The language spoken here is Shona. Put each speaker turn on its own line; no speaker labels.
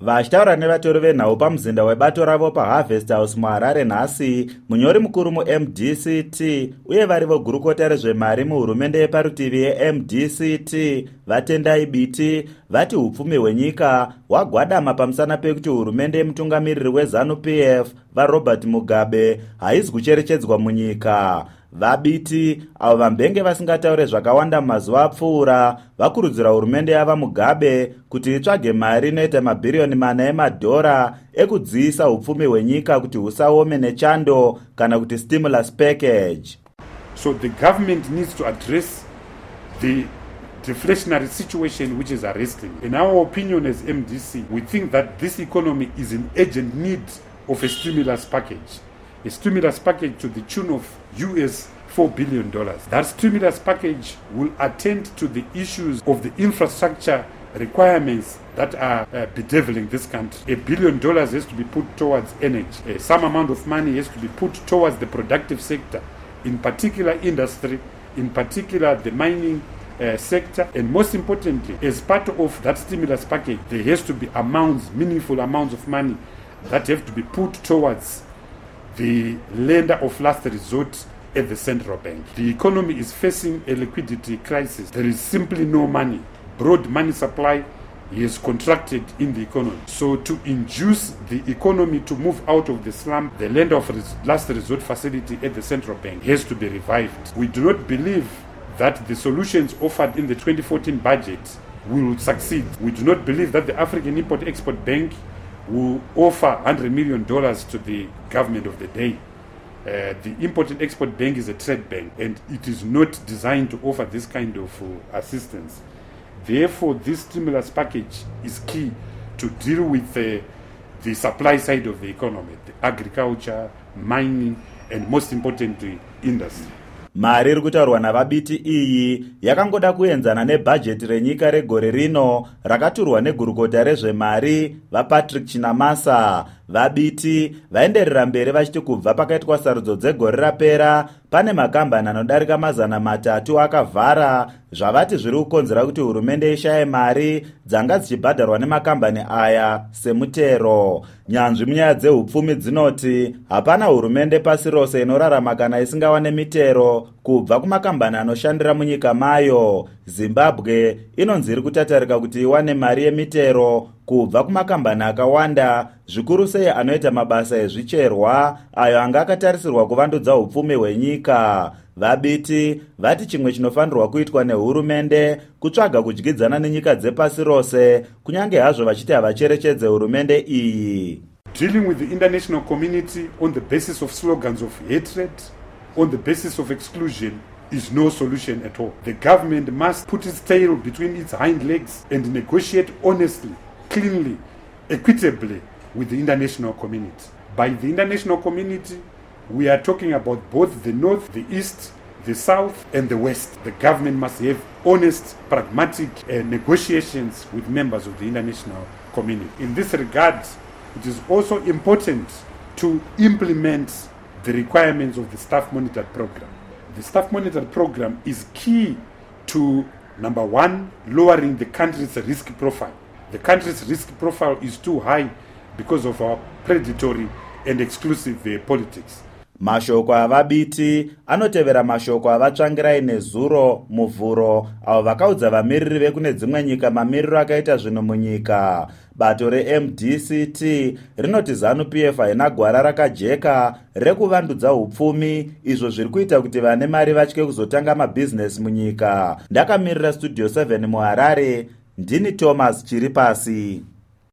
Vachitaura nevatori venhau pamuzinda webato ravo paHarvest House muHarare nhasi, munyori mukuru muMDCT uye vari vogurukota rezvemari muhurumende yeparutivi yeMDCT Vatendai Biti vati upfumi hwenyika hwagwadama pamusana pekuti hurumende yemutungamiriri weZANU-PF vaRobert Mugabe haizi kucherechedzwa munyika. Vabiti avo vambenge vasingataure zvakawanda mumazuva apfuura vakurudzira hurumende yava Mugabe kuti itsvage mari inoita mabhiriyoni mana emadhora ekudziisa upfumi hwenyika kuti husaome nechando kana kuti stimulus package.
So the government needs to address the deflationary situation which is arresting. In our opinion as MDC, we think that this economy is in urgent need of a stimulus package. A stimulus package to the tune of US $4 billion. That stimulus package will attend to the issues of the infrastructure requirements that are bedeviling this country. $1 billion has to be put towards energy. Some amount of money has to be put towards the productive sector, in particular industry, in particular the mining sector, and most importantly, as part of that stimulus package, there has to be amounts, meaningful amounts of money that have to be put towards the lender of last resort at the central bank. The economy is facing a liquidity crisis. There is simply no money. Broad money supply is contracted in the economy. So to induce the economy to move out of the slump, the lender of last resort facility at the central bank has to be revived. We do not believe that the solutions offered in the 2014 budget will succeed. We do not believe that the African Import-Export Bank will offer $100 million to the government of the day. The Import and Export Bank is a trade bank and it is not designed to offer this kind of assistance. Therefore, this stimulus package is key to deal with the supply side of the economy, the agriculture, mining, and most importantly, industry.
Mari iri kutaurwa navabiti iyi yakangoda kuenzana nebhajeti renyika regore rino rakaturwa negurukota rezvemari vaPatrick Chinamasa. Vabiti vaenderera mberi vachiti kubva pakaitwa sarudzo dzegore rapera pane makambani anodarika 300 akavhara, zvavati zviri kukonzera kuti hurumende ishaye mari dzanga dzichibhadharwa nemakambani aya semutero. Nyanzvi munyaya dzehupfumi dzinoti hapana hurumende pasi rose inorarama kana isingawane mitero kubva kumakambani anoshandira munyika mayo. Zimbabwe inonzi iri kutatarika kuti iwane mari yemitero kubva kumakambani akawanda, zvikuru sei anoita mabasa ezvicherwa ayo anga akatarisirwa kuvandudza hupfumi hwenyika. Vabiti vati chimwe chinofanirwa kuitwa nehurumende kutsvaga kudyidzana nenyika dzepasi rose, kunyange hazvo vachiti havacherechedze hurumende iyi.
Dealing with the international community on the basis of slogans of hatred, on the basis of exclusion, is no solution at all. The government must put its tail between its hind legs and negotiate honestly, cleanly, equitably with the international community. By the international community, we are talking about both the North, the East, the South, and the West. The government must have honest, pragmatic negotiations with members of the international community. In this regard, it is also important to implement the requirements of the Staff Monitored Program. The Staff Monitored Program is key to, number one, lowering the country's risk profile. The country's risk profile is too high because of our predatory and exclusive politics.
Mashoko avabiti anotevera mashoko avatsvangirai nezuro muvhuro avo vakaudza vamiriri vekune dzimwe nyika mamiriro akaita zvinhu munyika. Bato reMDCT rinoti ZANU-PF haina gwara rakajeka rekuvandudza hupfumi, izvo zviri kuita kuti vane mari vatye kuzotanga mabhizinesi munyika. Ndakamirira Studio 7 muHarare, ndini Thomas Chiripasi.